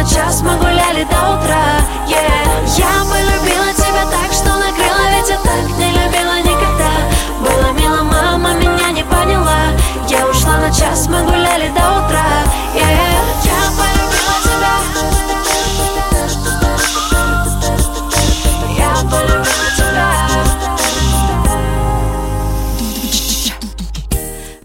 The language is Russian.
Сейчас мы гуляли до утра, yeah. Я была